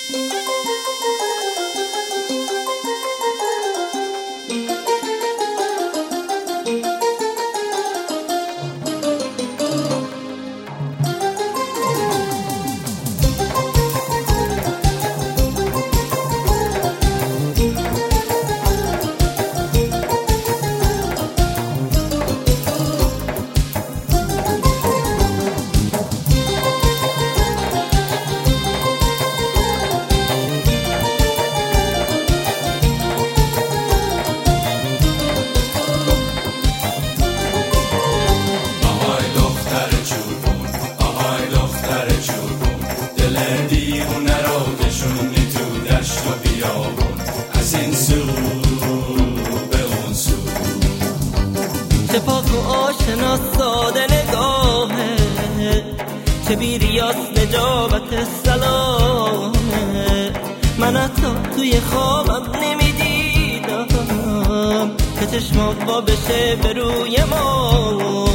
چه پاک و آشنا ساده نگاهه، چه بیریاس نجابت سلامه. من حتی توی خوابم نمیدیدم که چشمات با بشه به روی ما.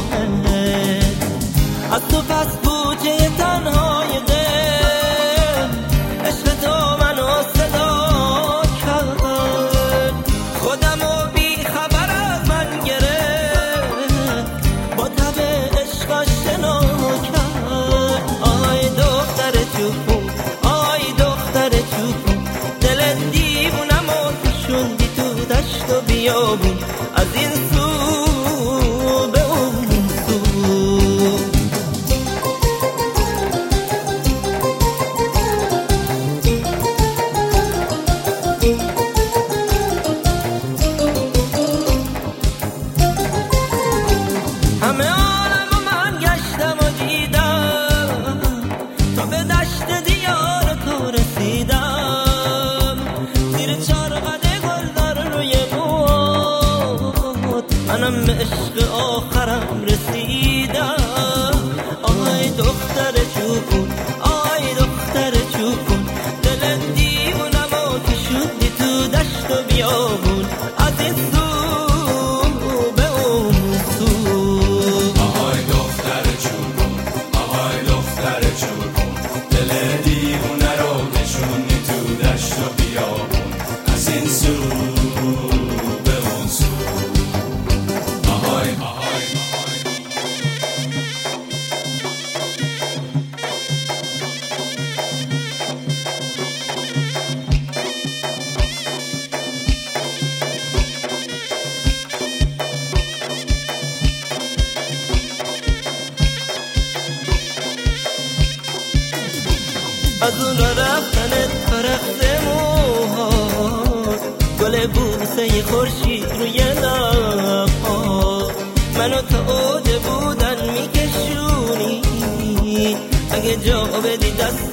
از تو پس بوجه تنهای دل عشق تو منو صدا کرد، خودمو بی خبر از من گرفت، با تب عشق آشنا کرد. آی دختر چوبون، آی دختر چوبون، دل دیوونمو کشوندی تو دشت و بیابون، از این سو به اون سو. همه عالم و من گشتم و دیدم تا به دشت دیار تو رسیدم، زیر چارقد گلدار روی بود منم به عشق آخرم رسیدم. آی دختر چوبون، آی دختر چوبون، دل دیوونمو کشوندی تو دشت و بیابون، از این سو به اون سو. آهای دختر چوبون، آهای دختر چوبون، دل دیوونه رو کشوندی تو دشت و بیابون، از این سو به اون سو. آهای آهای از اون را رفتنت فرخت موهات، گل بوسه خورشید روی لبها، منو تا اوج بودن میکشونی، اگه جا بدی دست